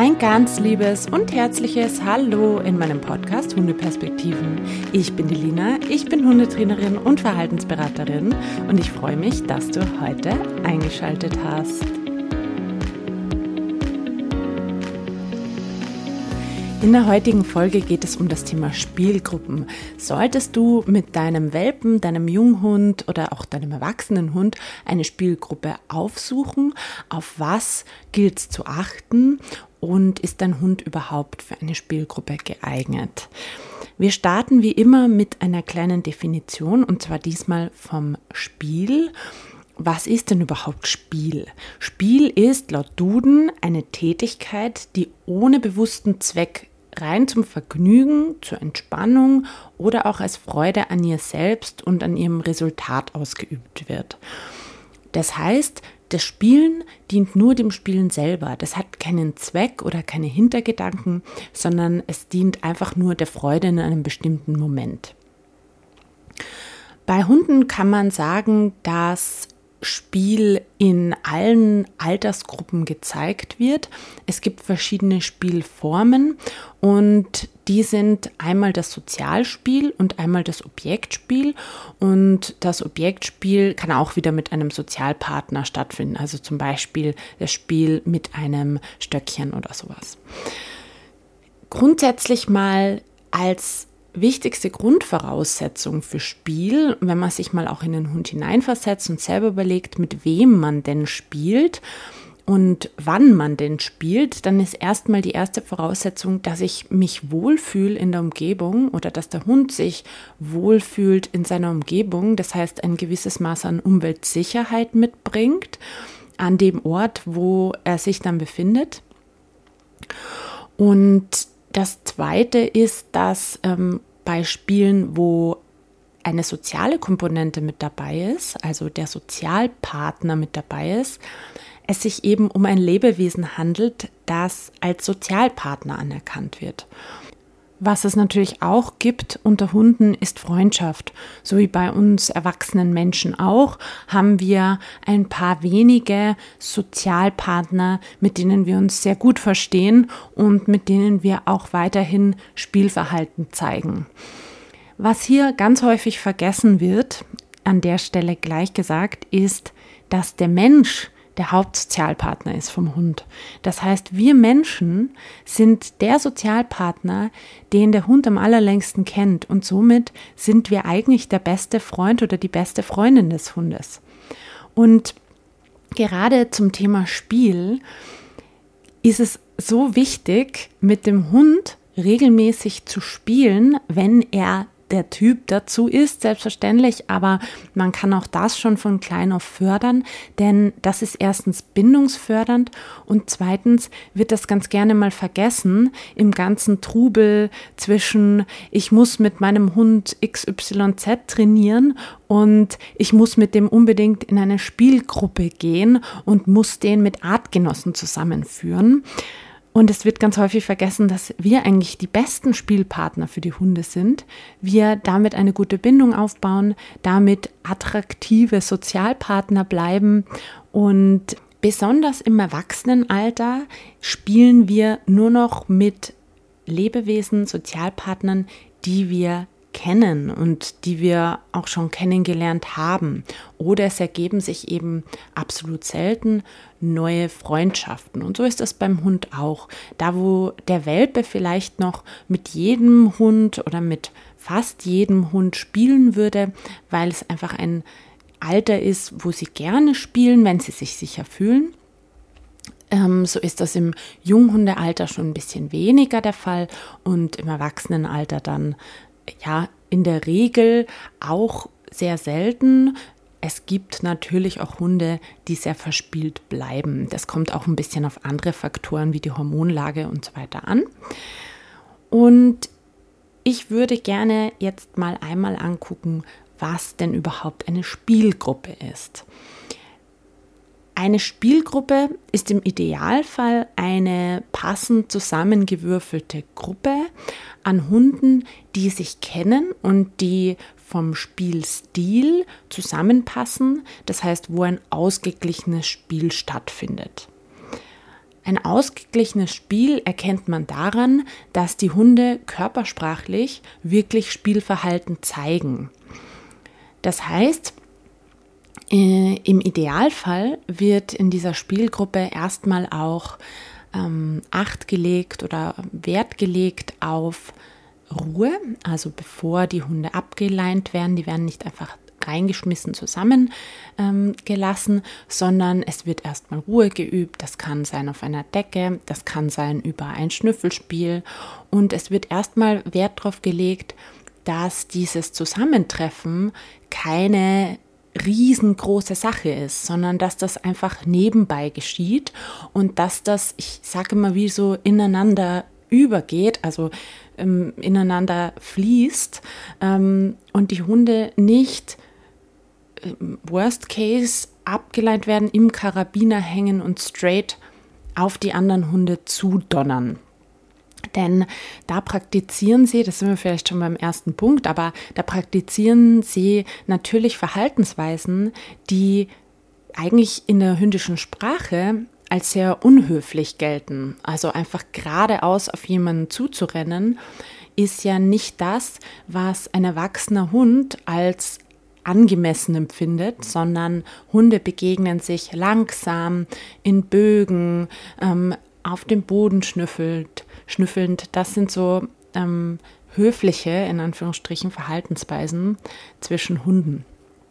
Ein ganz liebes und herzliches Hallo in meinem Podcast Hundeperspektiven. Ich bin die Lina, ich bin Hundetrainerin und Verhaltensberaterin und ich freue mich, dass du heute eingeschaltet hast. In der heutigen Folge geht es um das Thema Spielgruppen. Solltest du mit deinem Welpen, deinem Junghund oder auch deinem erwachsenen Hund eine Spielgruppe aufsuchen? Auf was gilt es zu achten? Und ist dein Hund überhaupt für eine Spielgruppe geeignet? Wir starten wie immer mit einer kleinen Definition und zwar diesmal vom Spiel. Was ist denn überhaupt Spiel? Spiel ist laut Duden eine Tätigkeit, die ohne bewussten Zweck rein zum Vergnügen, zur Entspannung oder auch als Freude an ihr selbst und an ihrem Resultat ausgeübt wird. Das heißt, das Spielen dient nur dem Spielen selber. Das hat keinen Zweck oder keine Hintergedanken, sondern es dient einfach nur der Freude in einem bestimmten Moment. Bei Hunden kann man sagen, dass Spiel in allen Altersgruppen gezeigt wird. Es gibt verschiedene Spielformen und die sind einmal das Sozialspiel und einmal das Objektspiel. Und das Objektspiel kann auch wieder mit einem Sozialpartner stattfinden, also zum Beispiel das Spiel mit einem Stöckchen oder sowas. Grundsätzlich mal als wichtigste Grundvoraussetzung für Spiel, wenn man sich mal auch in den Hund hineinversetzt und selber überlegt, mit wem man denn spielt und wann man denn spielt, dann ist erstmal die erste Voraussetzung, dass ich mich wohlfühle in der Umgebung oder dass der Hund sich wohlfühlt in seiner Umgebung. Das heißt, ein gewisses Maß an Umweltsicherheit mitbringt an dem Ort, wo er sich dann befindet. Und das Zweite ist, dass bei Spielen, wo eine soziale Komponente mit dabei ist, also der Sozialpartner mit dabei ist, es sich eben um ein Lebewesen handelt, das als Sozialpartner anerkannt wird. Was es natürlich auch gibt unter Hunden, ist Freundschaft. So wie bei uns erwachsenen Menschen auch, haben wir ein paar wenige Sozialpartner, mit denen wir uns sehr gut verstehen und mit denen wir auch weiterhin Spielverhalten zeigen. Was hier ganz häufig vergessen wird, an der Stelle gleich gesagt, ist, dass der Mensch der Hauptsozialpartner ist vom Hund. Das heißt, wir Menschen sind der Sozialpartner, den der Hund am allerlängsten kennt und somit sind wir eigentlich der beste Freund oder die beste Freundin des Hundes. Und gerade zum Thema Spiel ist es so wichtig, mit dem Hund regelmäßig zu spielen, wenn er der Typ dazu ist, selbstverständlich, aber man kann auch das schon von klein auf fördern, denn das ist erstens bindungsfördernd und zweitens wird das ganz gerne mal vergessen im ganzen Trubel zwischen ich muss mit meinem Hund XYZ trainieren und ich muss mit dem unbedingt in eine Spielgruppe gehen und muss den mit Artgenossen zusammenführen. Und es wird ganz häufig vergessen, dass wir eigentlich die besten Spielpartner für die Hunde sind. Wir damit eine gute Bindung aufbauen, damit attraktive Sozialpartner bleiben und besonders im Erwachsenenalter spielen wir nur noch mit Lebewesen, Sozialpartnern, die wir kennen und die wir auch schon kennengelernt haben. Oder es ergeben sich eben absolut selten neue Freundschaften. Und so ist das beim Hund auch. Da, wo der Welpe vielleicht noch mit jedem Hund oder mit fast jedem Hund spielen würde, weil es einfach ein Alter ist, wo sie gerne spielen, wenn sie sich sicher fühlen. So ist das im Junghundealter schon ein bisschen weniger der Fall und im Erwachsenenalter dann ja, in der Regel auch sehr selten. Es gibt natürlich auch Hunde, die sehr verspielt bleiben. Das kommt auch ein bisschen auf andere Faktoren wie die Hormonlage und so weiter an. Und ich würde gerne jetzt mal einmal angucken, was denn überhaupt eine Spielgruppe ist. Eine Spielgruppe ist im Idealfall eine passend zusammengewürfelte Gruppe an Hunden, die sich kennen und die vom Spielstil zusammenpassen, das heißt, wo ein ausgeglichenes Spiel stattfindet. Ein ausgeglichenes Spiel erkennt man daran, dass die Hunde körpersprachlich wirklich Spielverhalten zeigen. Das heißt, im Idealfall wird in dieser Spielgruppe erstmal auch Acht gelegt oder Wert gelegt auf Ruhe, also bevor die Hunde abgeleint werden, die werden nicht einfach reingeschmissen zusammengelassen, sondern es wird erstmal Ruhe geübt. Das kann sein auf einer Decke, das kann sein über ein Schnüffelspiel und es wird erstmal Wert darauf gelegt, dass dieses Zusammentreffen keine riesengroße Sache ist, sondern dass das einfach nebenbei geschieht und dass das, ich sage immer, wie so ineinander übergeht, also ineinander fließt und die Hunde nicht worst case abgeleint werden, im Karabiner hängen und straight auf die anderen Hunde zudonnern. Denn da praktizieren sie, das sind wir vielleicht schon beim ersten Punkt, aber da praktizieren sie natürlich Verhaltensweisen, die eigentlich in der hündischen Sprache als sehr unhöflich gelten. Also einfach geradeaus auf jemanden zuzurennen, ist ja nicht das, was ein erwachsener Hund als angemessen empfindet, sondern Hunde begegnen sich langsam, in Bögen, auf dem Boden schnüffelnd. Das sind so höfliche, in Anführungsstrichen, Verhaltensweisen zwischen Hunden.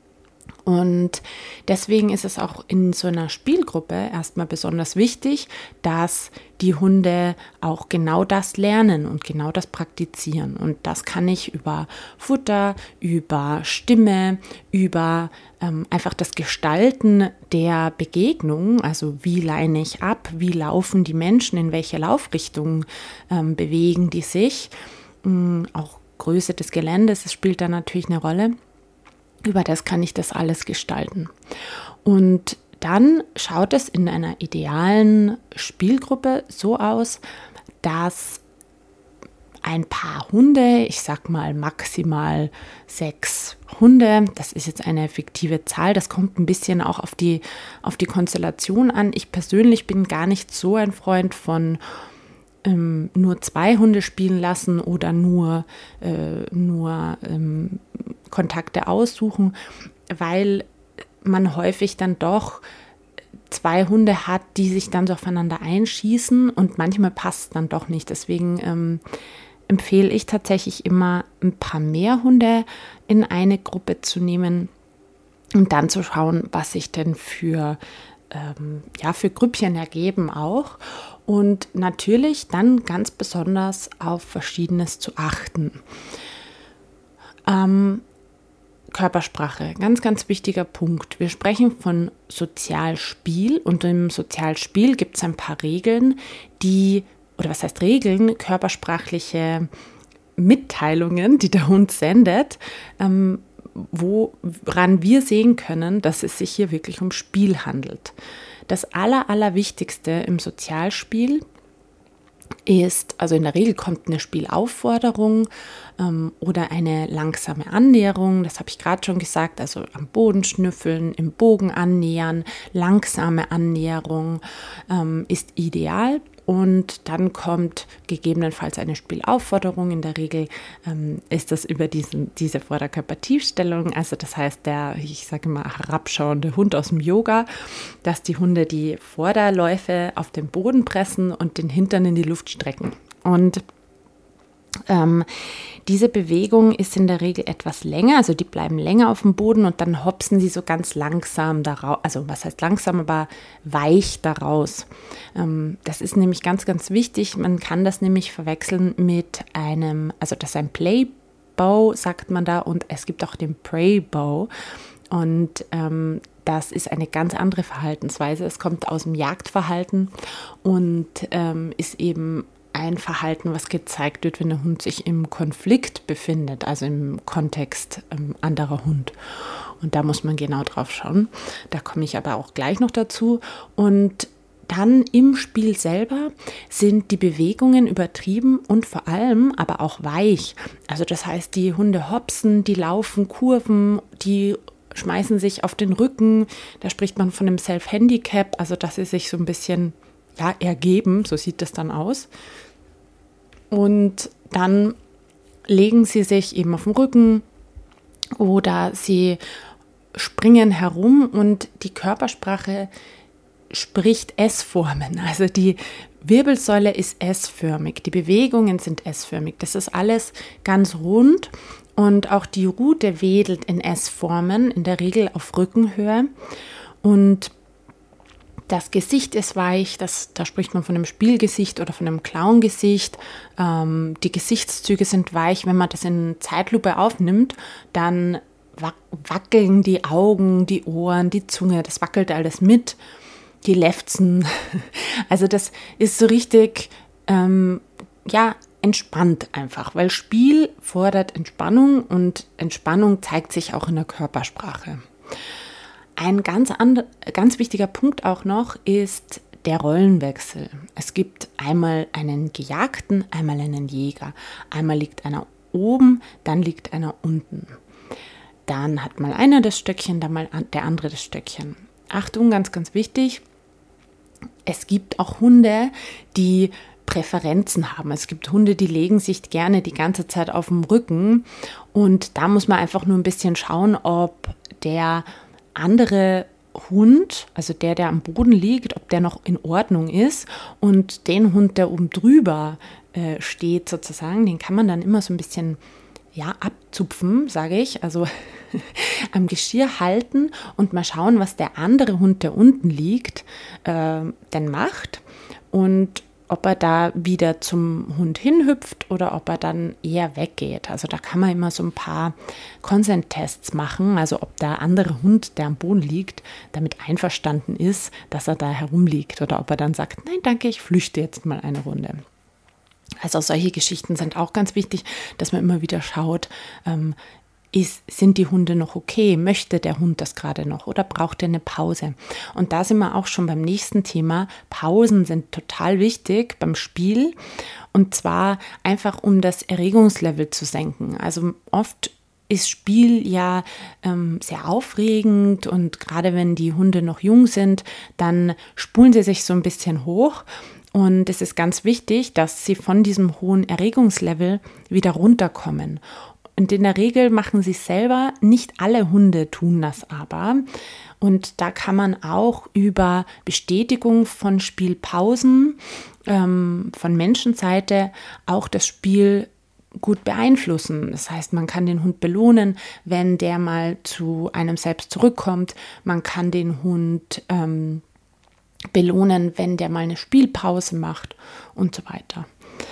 Und deswegen ist es auch in so einer Spielgruppe erstmal besonders wichtig, dass die Hunde auch genau das lernen und genau das praktizieren. Und das kann ich über Futter, über Stimme, über einfach das Gestalten der Begegnung, also wie leine ich ab, wie laufen die Menschen, in welche Laufrichtung bewegen die sich. Auch Größe des Geländes, das spielt da natürlich eine Rolle. Über das kann ich das alles gestalten. Und dann schaut es in einer idealen Spielgruppe so aus, dass ein paar Hunde, ich sag mal maximal 6 Hunde, das ist jetzt eine fiktive Zahl, das kommt ein bisschen auch auf die Konstellation an. Ich persönlich bin gar nicht so ein Freund von nur 2 Hunde spielen lassen oder nur Kontakte aussuchen, weil man häufig dann doch 2 Hunde hat, die sich dann so aufeinander einschießen und manchmal passt es dann doch nicht. Deswegen empfehle ich tatsächlich immer, ein paar mehr Hunde in eine Gruppe zu nehmen und dann zu schauen, was sich denn für Grüppchen ergeben auch. Und natürlich dann ganz besonders auf Verschiedenes zu achten. Körpersprache, ganz, ganz wichtiger Punkt. Wir sprechen von Sozialspiel und im Sozialspiel gibt es ein paar Regeln, körpersprachliche Mitteilungen, die der Hund sendet, woran wir sehen können, dass es sich hier wirklich um Spiel handelt. Das Allerwichtigste im Sozialspiel ist, also in der Regel kommt eine Spielaufforderung oder eine langsame Annäherung, das habe ich gerade schon gesagt, also am Boden schnüffeln, im Bogen annähern, langsame Annäherung ist ideal. Und dann kommt gegebenenfalls eine Spielaufforderung. In der Regel ist das über diese Vorderkörpertiefstellung, also das heißt ich sage mal, herabschauende Hund aus dem Yoga, dass die Hunde die Vorderläufe auf den Boden pressen und den Hintern in die Luft strecken. Und diese Bewegung ist in der Regel etwas länger, also die bleiben länger auf dem Boden und dann hopsen sie so ganz langsam daraus, also was heißt langsam, aber weich daraus. Das ist nämlich ganz, ganz wichtig, man kann das nämlich verwechseln mit das ist ein Play-Bow, sagt man da, und es gibt auch den Prey-Bow und das ist eine ganz andere Verhaltensweise, es kommt aus dem Jagdverhalten und ist eben ein Verhalten, was gezeigt wird, wenn der Hund sich im Konflikt befindet, also im Kontext anderer Hund. Und da muss man genau drauf schauen. Da komme ich aber auch gleich noch dazu. Und dann im Spiel selber sind die Bewegungen übertrieben und vor allem aber auch weich. Also das heißt, die Hunde hopsen, die laufen Kurven, die schmeißen sich auf den Rücken. Da spricht man von einem Self-Handicap, also dass sie sich so ein bisschen ergeben, so sieht das dann aus. Und dann legen sie sich eben auf den Rücken oder sie springen herum und die Körpersprache spricht S-Formen. Also die Wirbelsäule ist S-förmig, die Bewegungen sind S-förmig. Das ist alles ganz rund und auch die Rute wedelt in S-Formen, in der Regel auf Rückenhöhe. Und das Gesicht ist weich, da spricht man von einem Spielgesicht oder von einem Clown-Gesicht. Die Gesichtszüge sind weich. Wenn man das in Zeitlupe aufnimmt, dann wackeln die Augen, die Ohren, die Zunge, das wackelt alles mit. Die Lefzen. Also das ist so richtig, entspannt einfach, weil Spiel fordert Entspannung und Entspannung zeigt sich auch in der Körpersprache. Ein ganz wichtiger Punkt auch noch ist der Rollenwechsel. Es gibt einmal einen Gejagten, einmal einen Jäger. Einmal liegt einer oben, dann liegt einer unten. Dann hat mal einer das Stöckchen, dann mal der andere das Stöckchen. Achtung, ganz, ganz wichtig. Es gibt auch Hunde, die Präferenzen haben. Es gibt Hunde, die legen sich gerne die ganze Zeit auf dem Rücken und da muss man einfach nur ein bisschen schauen, ob der andere Hund, also der am Boden liegt, ob der noch in Ordnung ist und den Hund, der oben drüber steht sozusagen, den kann man dann immer so ein bisschen abzupfen, sage ich, also am Geschirr halten und mal schauen, was der andere Hund, der unten liegt, denn macht und ob er da wieder zum Hund hinhüpft oder ob er dann eher weggeht. Also da kann man immer so ein paar Consent-Tests machen, also ob der andere Hund, der am Boden liegt, damit einverstanden ist, dass er da herumliegt oder ob er dann sagt, nein, danke, ich flüchte jetzt mal eine Runde. Also solche Geschichten sind auch ganz wichtig, dass man immer wieder schaut, sind die Hunde noch okay? Möchte der Hund das gerade noch oder braucht er eine Pause? Und da sind wir auch schon beim nächsten Thema. Pausen sind total wichtig beim Spiel und zwar einfach, um das Erregungslevel zu senken. Also oft ist Spiel sehr aufregend und gerade wenn die Hunde noch jung sind, dann spulen sie sich so ein bisschen hoch. Und es ist ganz wichtig, dass sie von diesem hohen Erregungslevel wieder runterkommen. Und in der Regel machen sie es selber, nicht alle Hunde tun das aber. Und da kann man auch über Bestätigung von Spielpausen von Menschenseite auch das Spiel gut beeinflussen. Das heißt, man kann den Hund belohnen, wenn der mal zu einem selbst zurückkommt. Man kann den Hund belohnen, wenn der mal eine Spielpause macht und so weiter.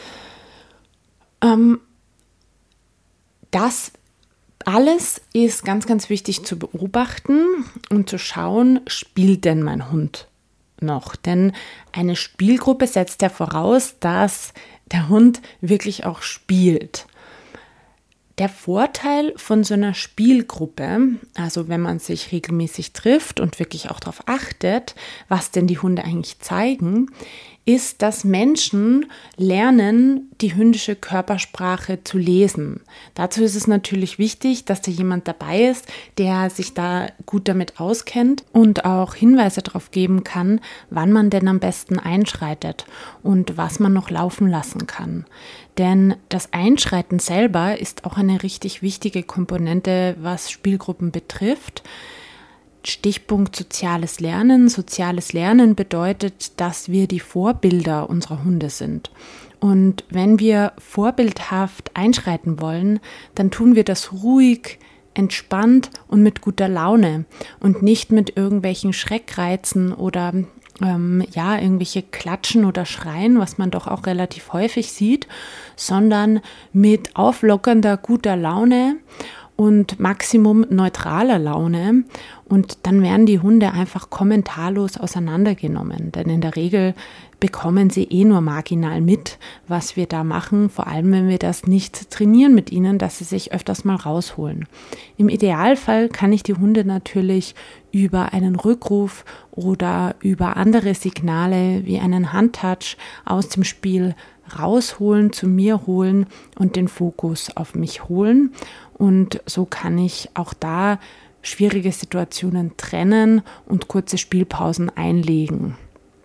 Das alles ist ganz, ganz wichtig zu beobachten und zu schauen, spielt denn mein Hund noch? Denn eine Spielgruppe setzt ja voraus, dass der Hund wirklich auch spielt. Der Vorteil von so einer Spielgruppe, also wenn man sich regelmäßig trifft und wirklich auch darauf achtet, was denn die Hunde eigentlich zeigen, ist, dass Menschen lernen, die hündische Körpersprache zu lesen. Dazu ist es natürlich wichtig, dass da jemand dabei ist, der sich da gut damit auskennt und auch Hinweise darauf geben kann, wann man denn am besten einschreitet und was man noch laufen lassen kann. Denn das Einschreiten selber ist auch eine richtig wichtige Komponente, was Spielgruppen betrifft. Stichpunkt soziales Lernen. Soziales Lernen bedeutet, dass wir die Vorbilder unserer Hunde sind. Und wenn wir vorbildhaft einschreiten wollen, dann tun wir das ruhig, entspannt und mit guter Laune und nicht mit irgendwelchen Schreckreizen oder irgendwelche Klatschen oder Schreien, was man doch auch relativ häufig sieht, sondern mit auflockernder, guter Laune und Maximum neutraler Laune. Und dann werden die Hunde einfach kommentarlos auseinandergenommen. Denn in der Regel bekommen sie nur marginal mit, was wir da machen. Vor allem, wenn wir das nicht trainieren mit ihnen, dass sie sich öfters mal rausholen. Im Idealfall kann ich die Hunde natürlich über einen Rückruf oder über andere Signale wie einen Handtouch aus dem Spiel rausholen, zu mir holen und den Fokus auf mich holen. Und so kann ich auch da schwierige Situationen trennen und kurze Spielpausen einlegen.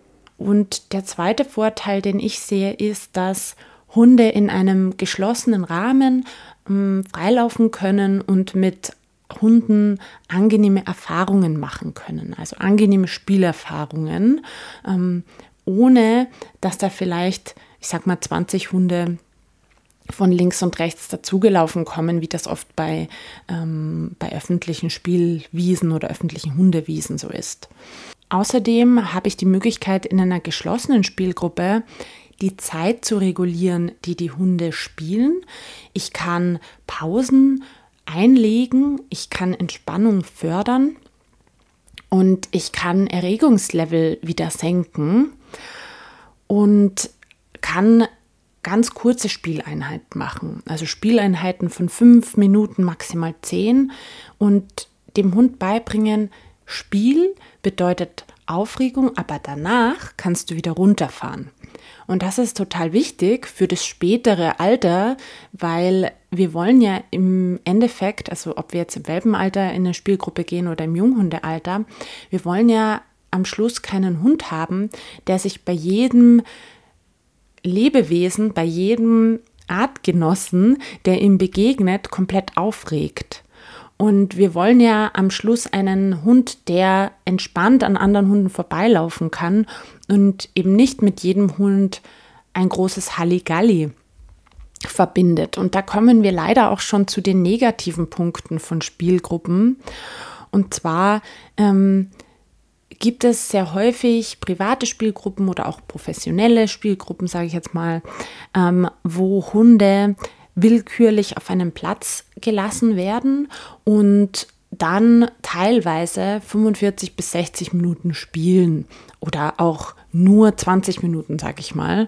Und der zweite Vorteil, den ich sehe, ist, dass Hunde in einem geschlossenen Rahmen freilaufen können und mit Hunden angenehme Erfahrungen machen können, also angenehme Spielerfahrungen, ohne dass da vielleicht, ich sag mal, 20 Hunde von links und rechts dazugelaufen kommen, wie das oft bei öffentlichen Spielwiesen oder öffentlichen Hundewiesen so ist. Außerdem habe ich die Möglichkeit, in einer geschlossenen Spielgruppe die Zeit zu regulieren, die die Hunde spielen. Ich kann Pausen einlegen, ich kann Entspannung fördern und ich kann Erregungslevel wieder senken und kann ganz kurze Spieleinheiten machen. Also Spieleinheiten von 5 Minuten, maximal 10 und dem Hund beibringen, Spiel bedeutet Aufregung, aber danach kannst du wieder runterfahren. Und das ist total wichtig für das spätere Alter, weil wir wollen ja im Endeffekt, also ob wir jetzt im Welpenalter in eine Spielgruppe gehen oder im Junghundealter, wir wollen ja am Schluss keinen Hund haben, der sich bei jedem Lebewesen, bei jedem Artgenossen, der ihm begegnet, komplett aufregt. Und wir wollen ja am Schluss einen Hund, der entspannt an anderen Hunden vorbeilaufen kann und eben nicht mit jedem Hund ein großes Halligalli verbindet. Und da kommen wir leider auch schon zu den negativen Punkten von Spielgruppen. Und zwar gibt es sehr häufig private Spielgruppen oder auch professionelle Spielgruppen, sage ich jetzt mal, wo Hunde willkürlich auf einem Platz gelassen werden und dann teilweise 45 bis 60 Minuten spielen oder auch nur 20 Minuten, sage ich mal.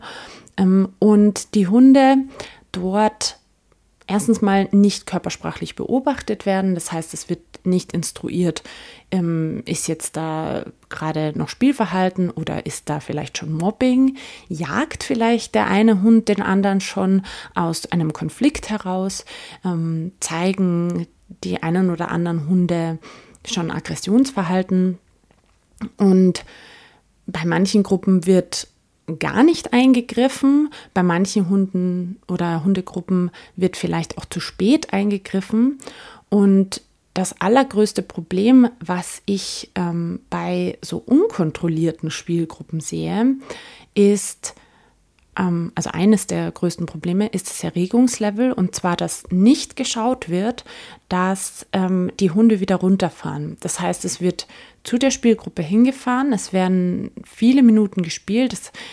Und die Hunde dort erstens mal nicht körpersprachlich beobachtet werden. Das heißt, es wird nicht instruiert, ist jetzt da gerade noch Spielverhalten oder ist da vielleicht schon Mobbing? Jagt vielleicht der eine Hund den anderen schon aus einem Konflikt heraus? Zeigen die einen oder anderen Hunde schon Aggressionsverhalten? Und bei manchen Gruppen wird gar nicht eingegriffen. Bei manchen Hunden oder Hundegruppen wird vielleicht auch zu spät eingegriffen. Und das allergrößte Problem, was ich bei so unkontrollierten Spielgruppen sehe, ist, also eines der größten Probleme ist das Erregungslevel, und zwar, dass nicht geschaut wird, dass die Hunde wieder runterfahren. Das heißt, es wird zu der Spielgruppe hingefahren, es werden viele Minuten gespielt,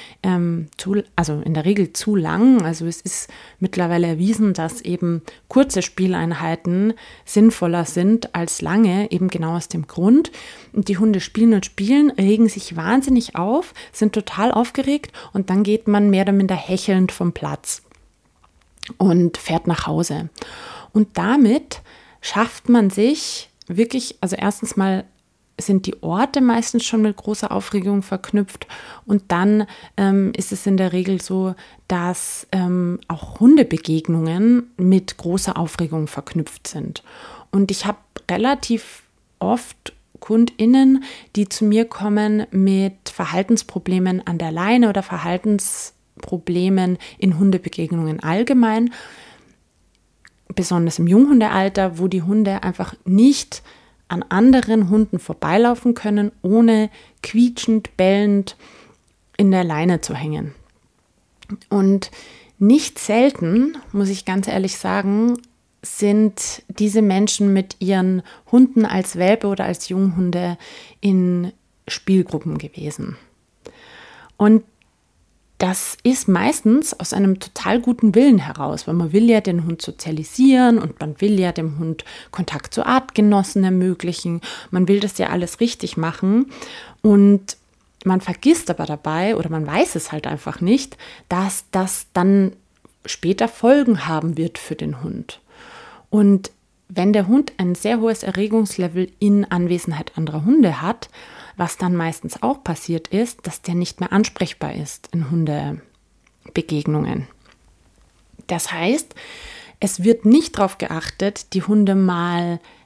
also in der Regel zu lang. Also es ist mittlerweile erwiesen, dass eben kurze Spieleinheiten sinnvoller sind als lange, eben genau aus dem Grund. Und die Hunde spielen und spielen, regen sich wahnsinnig auf, sind total aufgeregt und dann geht man mehr oder minder hechelnd vom Platz und fährt nach Hause. Und damit schafft man sich wirklich, also erstens mal sind die Orte meistens schon mit großer Aufregung verknüpft und dann ist es in der Regel so, dass auch Hundebegegnungen mit großer Aufregung verknüpft sind. Und ich habe relativ oft KundInnen, die zu mir kommen mit Verhaltensproblemen an der Leine oder Verhaltensproblemen in Hundebegegnungen allgemein, besonders im Junghundealter, wo die Hunde einfach nicht an anderen Hunden vorbeilaufen können, ohne quietschend, bellend in der Leine zu hängen. Und nicht selten, muss ich ganz ehrlich sagen, sind diese Menschen mit ihren Hunden als Welpe oder als Junghunde in Spielgruppen gewesen. Und das ist meistens aus einem total guten Willen heraus, weil man will ja den Hund sozialisieren und man will ja dem Hund Kontakt zu Artgenossen ermöglichen. Man will das ja alles richtig machen und man vergisst aber dabei oder man weiß es halt einfach nicht, dass das dann später Folgen haben wird für den Hund. Und wenn der Hund ein sehr hohes Erregungslevel in Anwesenheit anderer Hunde hat, was dann meistens auch passiert ist, dass der nicht mehr ansprechbar ist in Hundebegegnungen. Das heißt, es wird nicht darauf geachtet, die Hunde mal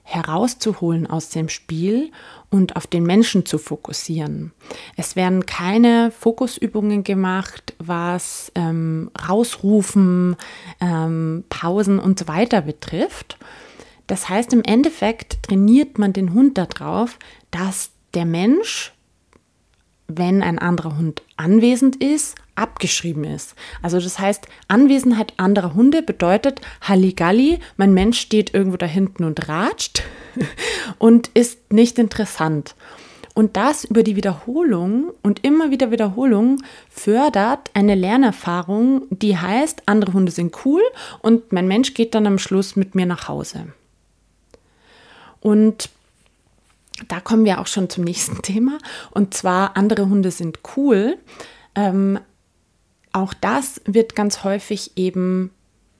herauszuholen aus dem Spiel und auf den Menschen zu fokussieren. Es werden keine Fokusübungen gemacht, was Rausrufen, Pausen und so weiter betrifft. Das heißt, im Endeffekt trainiert man den Hund darauf, dass der Mensch, wenn ein anderer Hund anwesend ist, abgeschrieben ist. Also das heißt, Anwesenheit anderer Hunde bedeutet Halligalli, mein Mensch steht irgendwo da hinten und ratscht und ist nicht interessant. Und das über die Wiederholung und immer wieder Wiederholung fördert eine Lernerfahrung, die heißt, andere Hunde sind cool und mein Mensch geht dann am Schluss mit mir nach Hause. Und da kommen wir auch schon zum nächsten Thema, und zwar andere Hunde sind cool. Auch das wird ganz häufig eben,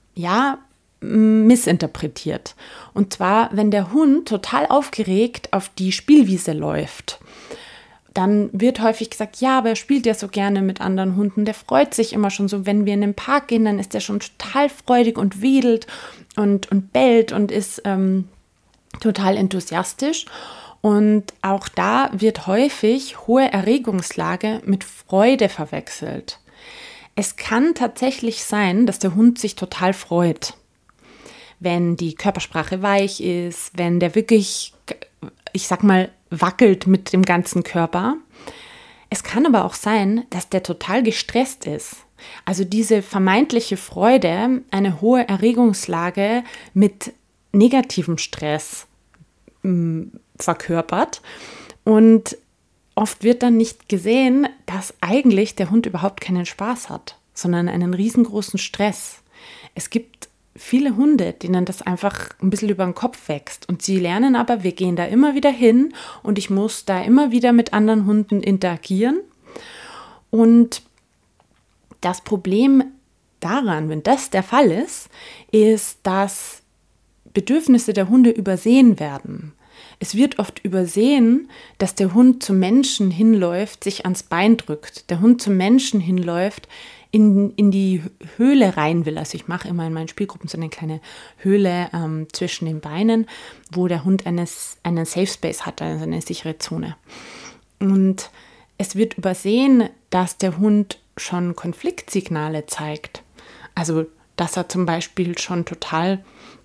missinterpretiert. Und zwar, wenn der Hund total aufgeregt auf die Spielwiese läuft, dann wird häufig gesagt, ja, aber er spielt ja so gerne mit anderen Hunden, der freut sich immer schon so, wenn wir in den Park gehen, dann ist er schon total freudig und wedelt und bellt und ist total enthusiastisch. Und auch da wird häufig hohe Erregungslage mit Freude verwechselt. Es kann tatsächlich sein, dass der Hund sich total freut, wenn die Körpersprache weich ist, wenn der wirklich, ich sag mal, wackelt mit dem ganzen Körper. Es kann aber auch sein, dass der total gestresst ist. Also diese vermeintliche Freude, eine hohe Erregungslage mit negativem Stress verkörpert, und oft wird dann nicht gesehen, dass eigentlich der Hund überhaupt keinen Spaß hat, sondern einen riesengroßen Stress. Es gibt viele Hunde, denen das einfach ein bisschen über den Kopf wächst, und sie lernen aber, wir gehen da immer wieder hin und ich muss da immer wieder mit anderen Hunden interagieren. Und das Problem daran, wenn das der Fall ist, dass Bedürfnisse der Hunde übersehen werden. Es wird oft übersehen, dass der Hund zum Menschen hinläuft, sich ans Bein drückt. Der Hund zum Menschen hinläuft, in die Höhle rein will. Also ich mache immer in meinen Spielgruppen so eine kleine Höhle zwischen den Beinen, wo der Hund einen Safe Space hat, also eine sichere Zone. Und es wird übersehen, dass der Hund schon Konfliktsignale zeigt. Also dass er zum Beispiel schon total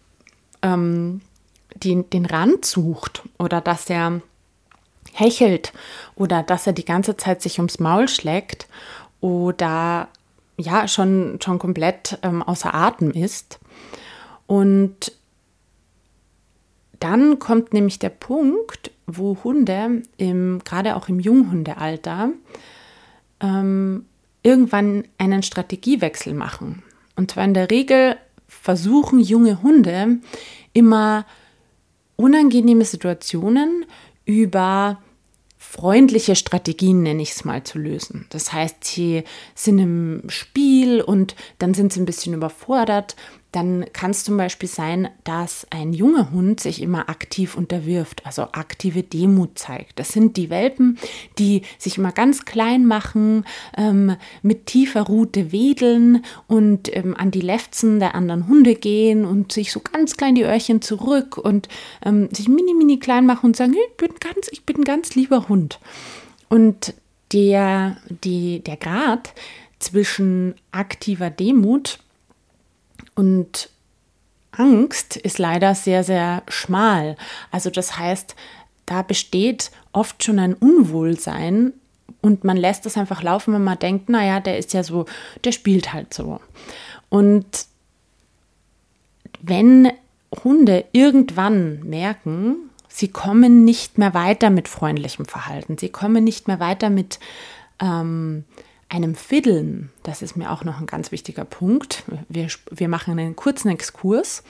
den Rand sucht oder dass er hechelt oder dass er die ganze Zeit sich ums Maul schlägt oder schon komplett außer Atem ist. Und dann kommt nämlich der Punkt, wo Hunde, gerade auch im Junghundealter, irgendwann einen Strategiewechsel machen. Und zwar in der Regel versuchen junge Hunde immer unangenehme Situationen über freundliche Strategien, nenne ich es mal, zu lösen. Das heißt, sie sind im Spiel und dann sind sie ein bisschen überfordert. Dann kann es zum Beispiel sein, dass ein junger Hund sich immer aktiv unterwirft, also aktive Demut zeigt. Das sind die Welpen, die sich immer ganz klein machen, mit tiefer Rute wedeln und an die Lefzen der anderen Hunde gehen und sich so ganz klein die Öhrchen zurück und sich mini klein machen und sagen, ich bin ein ganz lieber Hund. Und der Grad zwischen aktiver Demut und Angst ist leider sehr, sehr schmal. Also das heißt, da besteht oft schon ein Unwohlsein und man lässt das einfach laufen, wenn man denkt, naja, der ist ja so, der spielt halt so. Und wenn Hunde irgendwann merken, sie kommen nicht mehr weiter mit freundlichem Verhalten, sie kommen nicht mehr weiter mit einem Fiddeln, das ist mir auch noch ein ganz wichtiger Punkt. Wir machen einen kurzen Exkurs.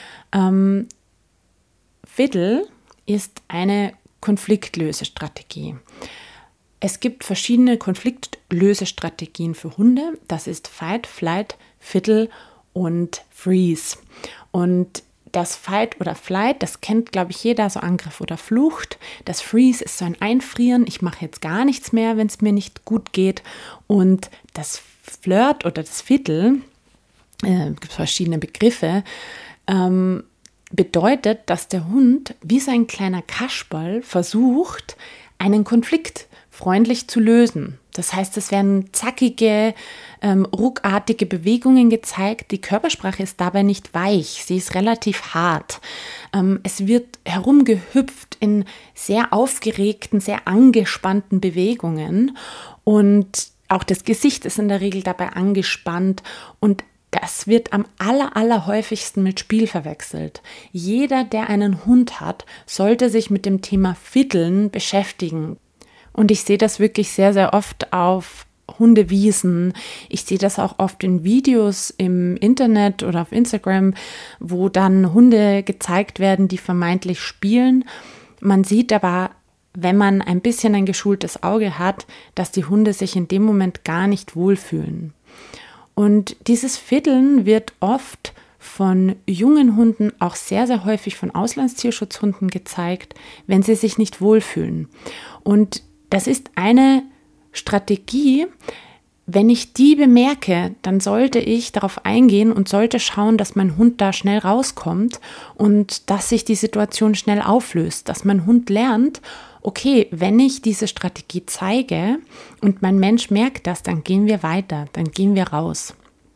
Fiddle ist eine Konfliktlösestrategie. Es gibt verschiedene Konfliktlösestrategien für Hunde. Das ist Fight, Flight, Fiddle und Freeze. Und das Fight oder Flight, das kennt, glaube ich, jeder, so Angriff oder Flucht. Das Freeze ist so ein Einfrieren. Ich mache jetzt gar nichts mehr, wenn es mir nicht gut geht. Und das Flirt oder das Fiddle, gibt verschiedene Begriffe, bedeutet, dass der Hund wie so ein kleiner Kasperl versucht, einen Konflikt freundlich zu lösen. Das heißt, es werden zackige, ruckartige Bewegungen gezeigt. Die Körpersprache ist dabei nicht weich, sie ist relativ hart. Es wird herumgehüpft in sehr aufgeregten, sehr angespannten Bewegungen und auch das Gesicht ist in der Regel dabei angespannt und das wird am allerhäufigsten mit Spiel verwechselt. Jeder, der einen Hund hat, sollte sich mit dem Thema Fiddeln beschäftigen. Und ich sehe das wirklich sehr, sehr oft auf Hundewiesen. Ich sehe das auch oft in Videos im Internet oder auf Instagram, wo dann Hunde gezeigt werden, die vermeintlich spielen. Man sieht aber, wenn man ein bisschen ein geschultes Auge hat, dass die Hunde sich in dem Moment gar nicht wohlfühlen. Und dieses Fiddeln wird oft von jungen Hunden, auch sehr, sehr häufig von Auslandstierschutzhunden gezeigt, wenn sie sich nicht wohlfühlen. Und das ist eine Strategie, wenn ich die bemerke, dann sollte ich darauf eingehen und sollte schauen, dass mein Hund da schnell rauskommt und dass sich die Situation schnell auflöst, dass mein Hund lernt, okay, wenn ich diese Strategie zeige und mein Mensch merkt das, dann gehen wir weiter, dann gehen wir raus.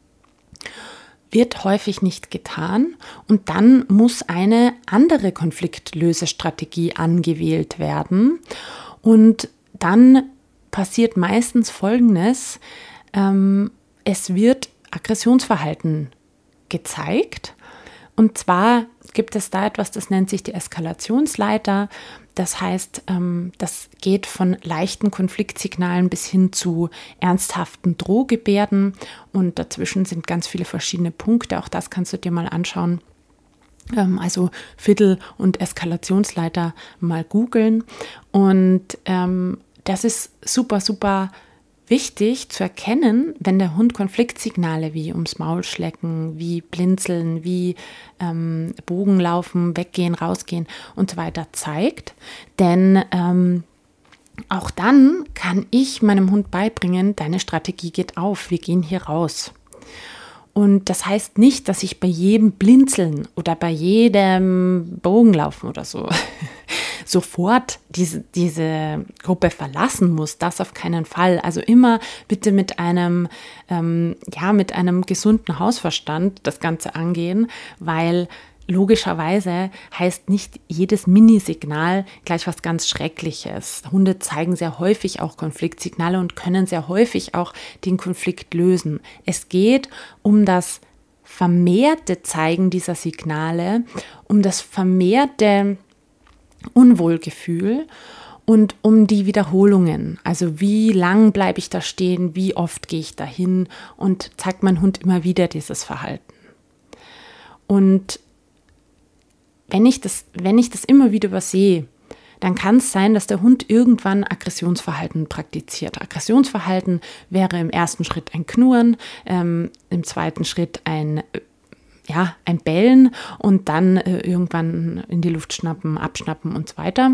Wird häufig nicht getan und dann muss eine andere Konfliktlösestrategie angewählt werden und dann passiert meistens Folgendes, es wird Aggressionsverhalten gezeigt und zwar gibt es da etwas, das nennt sich die Eskalationsleiter. Das heißt, das geht von leichten Konfliktsignalen bis hin zu ernsthaften Drohgebärden und dazwischen sind ganz viele verschiedene Punkte. Auch das kannst du dir mal anschauen. Also Fiddle und Eskalationsleiter mal googeln. Und das ist super, super wichtig zu erkennen, wenn der Hund Konfliktsignale wie ums Maul schlecken, wie blinzeln, wie Bogen laufen, weggehen, rausgehen und so weiter zeigt. Denn auch dann kann ich meinem Hund beibringen, deine Strategie geht auf, wir gehen hier raus. Und das heißt nicht, dass ich bei jedem Blinzeln oder bei jedem Bogenlaufen oder so sofort diese Gruppe verlassen muss. Das auf keinen Fall. Also immer bitte mit einem gesunden Hausverstand das Ganze angehen, weil logischerweise heißt nicht jedes Minisignal gleich was ganz Schreckliches. Hunde zeigen sehr häufig auch Konfliktsignale und können sehr häufig auch den Konflikt lösen. Es geht um das vermehrte Zeigen dieser Signale, um das vermehrte Unwohlgefühl und um die Wiederholungen. Also wie lang bleibe ich da stehen, wie oft gehe ich dahin und zeigt mein Hund immer wieder dieses Verhalten. Und wenn ich das immer wieder übersehe, dann kann es sein, dass der Hund irgendwann Aggressionsverhalten praktiziert. Aggressionsverhalten wäre im ersten Schritt ein Knurren, im zweiten Schritt ein Bellen und dann irgendwann in die Luft schnappen, abschnappen und so weiter.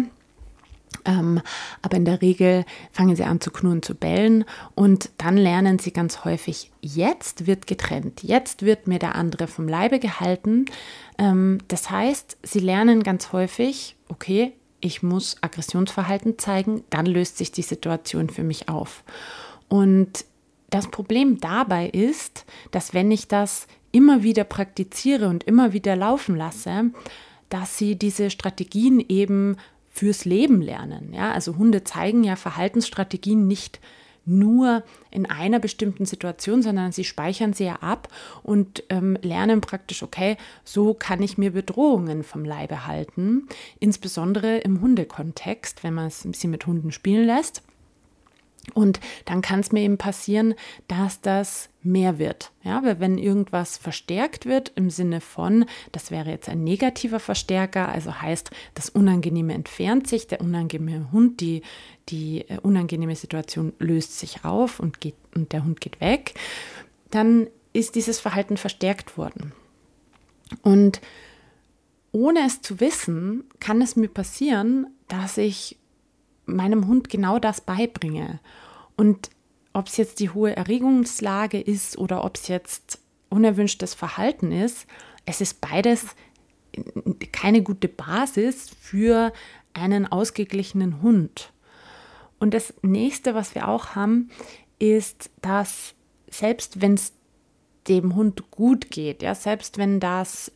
Aber in der Regel fangen sie an zu knurren, zu bellen und dann lernen sie ganz häufig, jetzt wird getrennt, jetzt wird mir der andere vom Leibe gehalten. Das heißt, sie lernen ganz häufig, okay, ich muss Aggressionsverhalten zeigen, dann löst sich die Situation für mich auf. Und das Problem dabei ist, dass wenn ich das immer wieder praktiziere und immer wieder laufen lasse, dass sie diese Strategien eben fürs Leben lernen. Ja? Also Hunde zeigen ja Verhaltensstrategien nicht nur in einer bestimmten Situation, sondern sie speichern sie ja ab und lernen praktisch, okay, so kann ich mir Bedrohungen vom Leibe halten, insbesondere im Hundekontext, wenn man es ein bisschen mit Hunden spielen lässt. Und dann kann es mir eben passieren, dass das mehr wird. Ja, weil wenn irgendwas verstärkt wird im Sinne von, das wäre jetzt ein negativer Verstärker, also heißt, das Unangenehme entfernt sich, der unangenehme Hund, die unangenehme Situation löst sich auf und der Hund geht weg, dann ist dieses Verhalten verstärkt worden. Und ohne es zu wissen, kann es mir passieren, dass ich meinem Hund genau das beibringe. Und ob es jetzt die hohe Erregungslage ist oder ob es jetzt unerwünschtes Verhalten ist, es ist beides keine gute Basis für einen ausgeglichenen Hund. Und das nächste, was wir auch haben, ist, dass selbst wenn es dem Hund gut geht, ja, selbst wenn das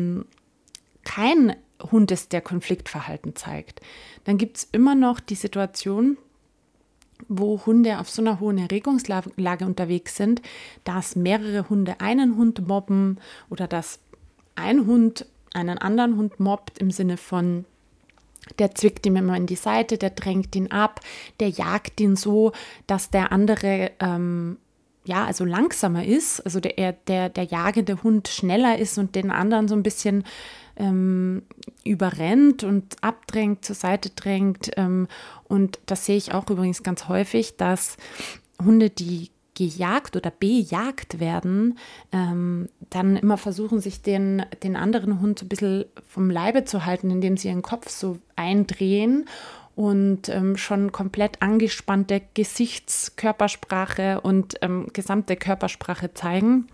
kein Hund ist, der Konfliktverhalten zeigt, dann gibt es immer noch die Situation, wo Hunde auf so einer hohen Erregungslage unterwegs sind, dass mehrere Hunde einen Hund mobben oder dass ein Hund einen anderen Hund mobbt im Sinne von, der zwickt ihm immer in die Seite, der drängt ihn ab, der jagt ihn so, dass der andere also langsamer ist, also der jagende Hund schneller ist und den anderen so ein bisschen überrennt und abdrängt, zur Seite drängt. Und das sehe ich auch übrigens ganz häufig, dass Hunde, die gejagt oder bejagt werden, dann immer versuchen, sich den anderen Hund so ein bisschen vom Leibe zu halten, indem sie ihren Kopf so eindrehen und schon komplett angespannte Körpersprache und gesamte Körpersprache zeigen.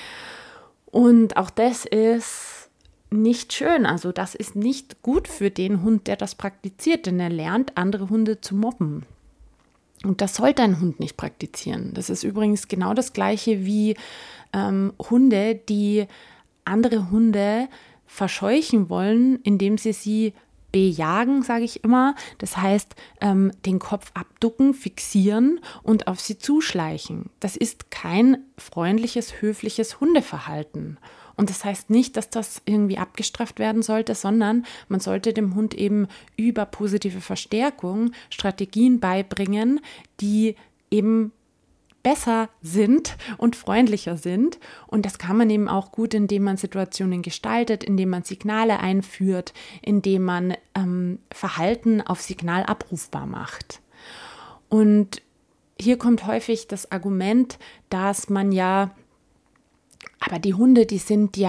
Und auch das ist nicht schön. Also das ist nicht gut für den Hund, der das praktiziert, denn er lernt, andere Hunde zu mobben. Und das sollte ein Hund nicht praktizieren. Das ist übrigens genau das Gleiche wie Hunde, die andere Hunde verscheuchen wollen, indem sie bejagen, sage ich immer. Das heißt, den Kopf abducken, fixieren und auf sie zuschleichen. Das ist kein freundliches, höfliches Hundeverhalten. Und das heißt nicht, dass das irgendwie abgestraft werden sollte, sondern man sollte dem Hund eben über positive Verstärkung Strategien beibringen, die eben besser sind und freundlicher sind. Und das kann man eben auch gut, indem man Situationen gestaltet, indem man Signale einführt, indem man Verhalten auf Signal abrufbar macht. Und hier kommt häufig das Argument, dass man aber die Hunde, die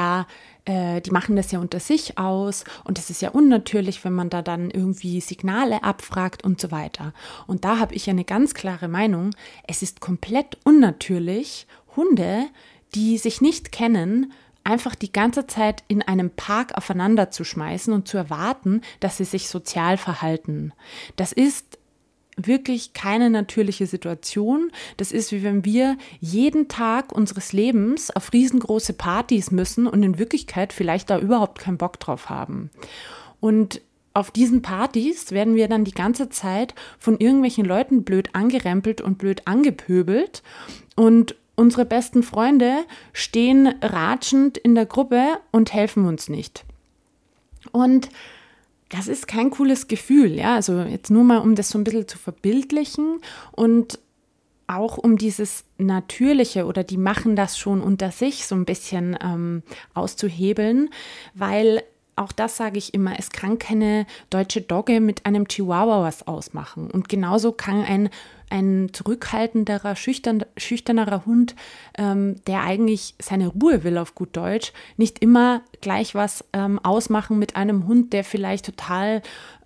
machen das ja unter sich aus und es ist ja unnatürlich, wenn man da dann irgendwie Signale abfragt und so weiter. Und da habe ich eine ganz klare Meinung. Es ist komplett unnatürlich, Hunde, die sich nicht kennen, einfach die ganze Zeit in einem Park aufeinander zu schmeißen und zu erwarten, dass sie sich sozial verhalten. Das ist wirklich keine natürliche Situation. Das ist, wie wenn wir jeden Tag unseres Lebens auf riesengroße Partys müssen und in Wirklichkeit vielleicht da überhaupt keinen Bock drauf haben. Und auf diesen Partys werden wir dann die ganze Zeit von irgendwelchen Leuten blöd angerempelt und blöd angepöbelt und unsere besten Freunde stehen ratschend in der Gruppe und helfen uns nicht. Und das ist kein cooles Gefühl, ja, also jetzt nur mal, um das so ein bisschen zu verbildlichen und auch um dieses Natürliche oder die machen das schon unter sich so ein bisschen auszuhebeln, weil auch das sage ich immer, es kann keine deutsche Dogge mit einem Chihuahua was ausmachen. Und genauso kann ein zurückhaltenderer, schüchternerer Hund, der eigentlich seine Ruhe will auf gut Deutsch, nicht immer gleich was ausmachen mit einem Hund, der vielleicht total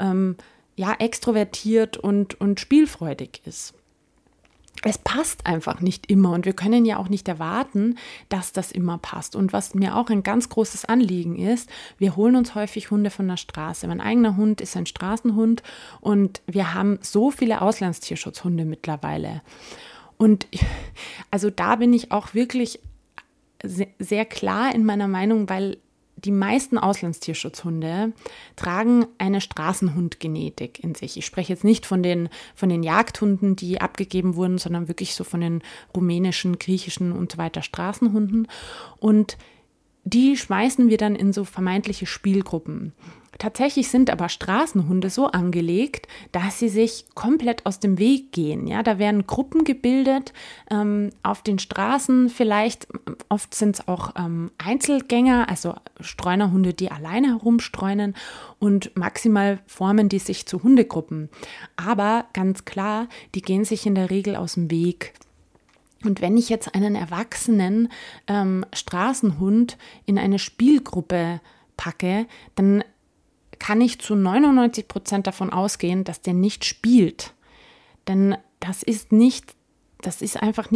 extrovertiert und spielfreudig ist. Es passt einfach nicht immer und wir können ja auch nicht erwarten, dass das immer passt. Und was mir auch ein ganz großes Anliegen ist, wir holen uns häufig Hunde von der Straße. Mein eigener Hund ist ein Straßenhund und wir haben so viele Auslandstierschutzhunde mittlerweile. Und also da bin ich auch wirklich sehr klar in meiner Meinung, weil die meisten Auslandstierschutzhunde tragen eine Straßenhundgenetik in sich. Ich spreche jetzt nicht von den Jagdhunden, die abgegeben wurden, sondern wirklich so von den rumänischen, griechischen und so weiter Straßenhunden. Und die schmeißen wir dann in so vermeintliche Spielgruppen. Tatsächlich sind aber Straßenhunde so angelegt, dass sie sich komplett aus dem Weg gehen. Ja, da werden Gruppen gebildet auf den Straßen vielleicht. Oft sind es auch Einzelgänger, also Streunerhunde, die alleine herumstreunen und maximal formen die sich zu Hundegruppen. Aber ganz klar, die gehen sich in der Regel aus dem Weg. Und wenn ich jetzt einen erwachsenen Straßenhund in eine Spielgruppe packe, dann kann ich zu 99% davon ausgehen, dass der nicht spielt. Denn das ist einfach nicht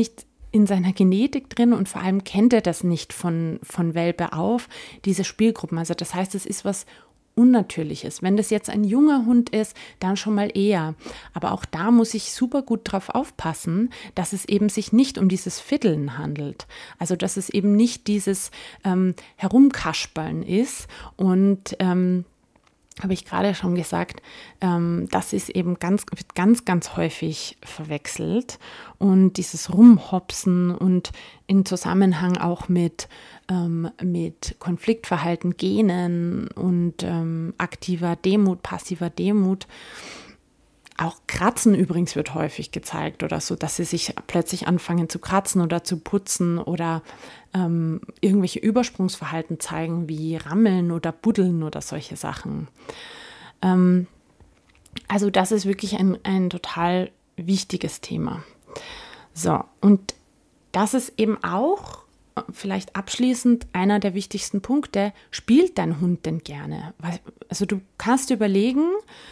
in seiner Genetik drin und vor allem kennt er das nicht von Welpe auf, diese Spielgruppen. Also das heißt, es ist was Unnatürliches. Wenn das jetzt ein junger Hund ist, dann schon mal eher. Aber auch da muss ich super gut drauf aufpassen, dass es eben sich nicht um dieses Fiddeln handelt. Also dass es eben nicht dieses Herumkaspeln ist und habe ich gerade schon gesagt, das ist eben wird ganz häufig verwechselt. Und dieses Rumhopsen und in Zusammenhang auch mit Konfliktverhalten, Genen und aktiver Demut, passiver Demut. Auch Kratzen übrigens wird häufig gezeigt oder so, dass sie sich plötzlich anfangen zu kratzen oder zu putzen oder irgendwelche Übersprungsverhalten zeigen, wie Rammeln oder Buddeln oder solche Sachen. Also das ist wirklich ein total wichtiges Thema. So, und das ist eben auch vielleicht abschließend einer der wichtigsten Punkte. Spielt dein Hund denn gerne? Also du kannst überlegen,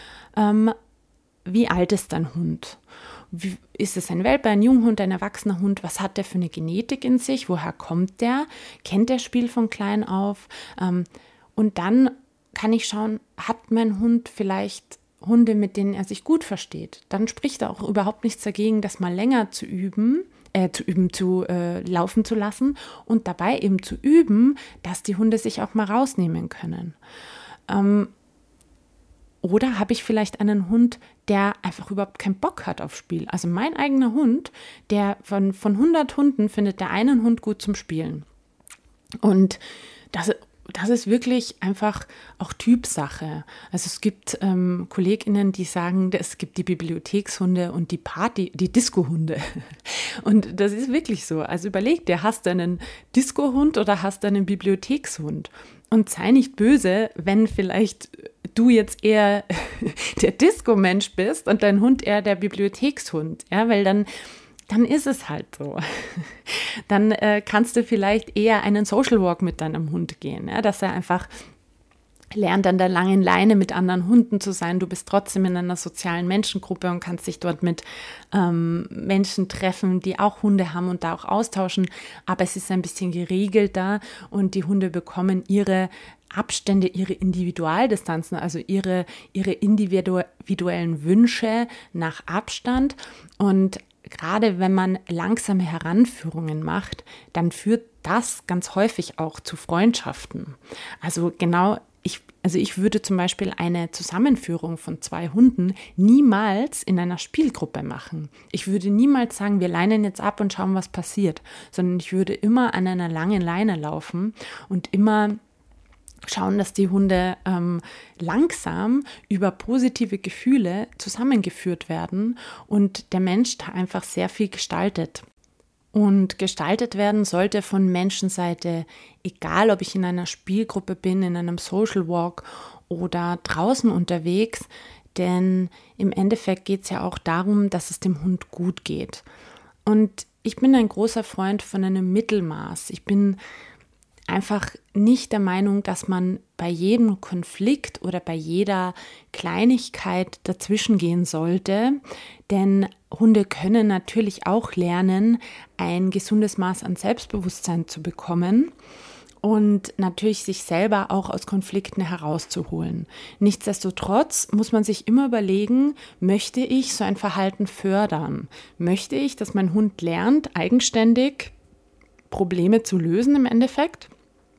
wie alt ist dein Hund? Ist es ein Welpe, ein Junghund, ein erwachsener Hund? Was hat der für eine Genetik in sich? Woher kommt der? Kennt der Spiel von klein auf? Und dann kann ich schauen, hat mein Hund vielleicht Hunde, mit denen er sich gut versteht? Dann spricht er auch überhaupt nichts dagegen, das mal länger laufen zu lassen und dabei eben zu üben, dass die Hunde sich auch mal rausnehmen können. Oder habe ich vielleicht einen Hund, der einfach überhaupt keinen Bock hat auf Spiel? Also mein eigener Hund, der von 100 Hunden findet der einen Hund gut zum Spielen. Und das ist wirklich einfach auch Typsache. Also es gibt KollegInnen, die sagen, es gibt die Bibliothekshunde und die Disco-Hunde. Und das ist wirklich so. Also überleg dir, hast du einen Disco-Hund oder hast du einen Bibliothekshund? Und sei nicht böse, wenn vielleicht du jetzt eher der Disco-Mensch bist und dein Hund eher der Bibliothekshund. Ja, weil dann ist es halt so. Dann kannst du vielleicht eher einen Social Walk mit deinem Hund gehen, ja, dass er einfach lernt, an der langen Leine mit anderen Hunden zu sein. Du bist trotzdem in einer sozialen Menschengruppe und kannst dich dort mit Menschen treffen, die auch Hunde haben und da auch austauschen. Aber es ist ein bisschen geregelter und die Hunde bekommen ihre Abstände, ihre Individualdistanzen, also ihre individuellen Wünsche nach Abstand. Und gerade wenn man langsame Heranführungen macht, dann führt das ganz häufig auch zu Freundschaften. Also ich würde zum Beispiel eine Zusammenführung von 2 Hunden niemals in einer Spielgruppe machen. Ich würde niemals sagen, wir leinen jetzt ab und schauen, was passiert, sondern ich würde immer an einer langen Leine laufen und immer schauen, dass die Hunde langsam über positive Gefühle zusammengeführt werden und der Mensch da einfach sehr viel gestaltet. Und gestaltet werden sollte von Menschenseite, egal ob ich in einer Spielgruppe bin, in einem Social Walk oder draußen unterwegs, denn im Endeffekt geht es ja auch darum, dass es dem Hund gut geht. Und ich bin ein großer Freund von einem Mittelmaß. Ich bin einfach nicht der Meinung, dass man bei jedem Konflikt oder bei jeder Kleinigkeit dazwischen gehen sollte, denn Hunde können natürlich auch lernen, ein gesundes Maß an Selbstbewusstsein zu bekommen und natürlich sich selber auch aus Konflikten herauszuholen. Nichtsdestotrotz muss man sich immer überlegen, möchte ich so ein Verhalten fördern? Möchte ich, dass mein Hund lernt, eigenständig Probleme zu lösen im Endeffekt?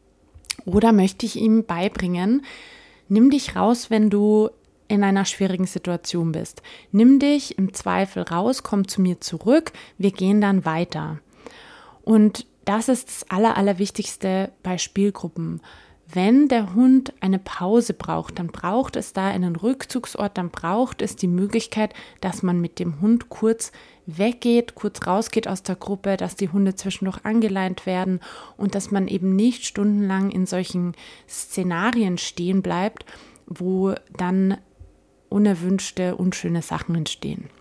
Oder möchte ich ihm beibringen, nimm dich raus, wenn du in einer schwierigen Situation bist. Nimm dich im Zweifel raus, komm zu mir zurück, wir gehen dann weiter. Und das ist das Allerwichtigste bei Spielgruppen. Wenn der Hund eine Pause braucht, dann braucht es da einen Rückzugsort, dann braucht es die Möglichkeit, dass man mit dem Hund kurz weggeht, kurz rausgeht aus der Gruppe, dass die Hunde zwischendurch angeleint werden und dass man eben nicht stundenlang in solchen Szenarien stehen bleibt, wo dann unerwünschte, unschöne Sachen entstehen.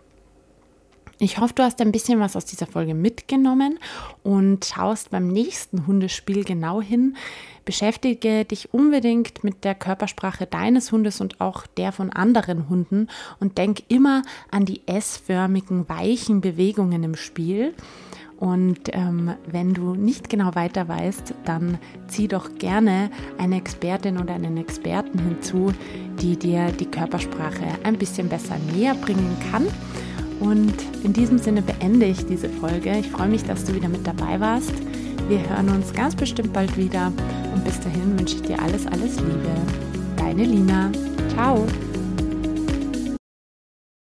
Ich hoffe, du hast ein bisschen was aus dieser Folge mitgenommen und schaust beim nächsten Hundespiel genau hin. Beschäftige dich unbedingt mit der Körpersprache deines Hundes und auch der von anderen Hunden und denk immer an die S-förmigen, weichen Bewegungen im Spiel. Und wenn du nicht genau weiter weißt, dann zieh doch gerne eine Expertin oder einen Experten hinzu, die dir die Körpersprache ein bisschen besser näher bringen kann. Und in diesem Sinne beende ich diese Folge. Ich freue mich, dass du wieder mit dabei warst. Wir hören uns ganz bestimmt bald wieder und bis dahin wünsche ich dir alles, alles Liebe. Deine Lina. Ciao.